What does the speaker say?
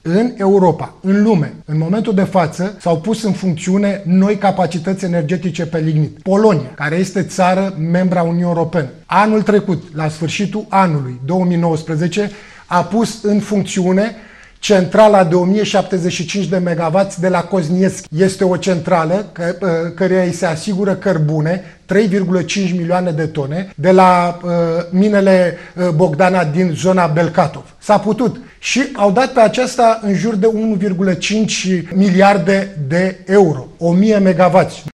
În Europa, în lume, în momentul de față, s-au pus în funcțiune noi capacități energetice pe lignit. Polonia, care este țară membra Uniunii Europene, anul trecut, la sfârșitul anului 2019, a pus în funcțiune centrala de 1075 de MW de la Coznieschi. Este o centrală căreia îi se asigură cărbune, 3,5 milioane de tone, de la minele Bogdana din zona Belcatov. S-a putut. Și au dat pe aceasta în jur de 1,5 miliarde de euro, 1000 MW.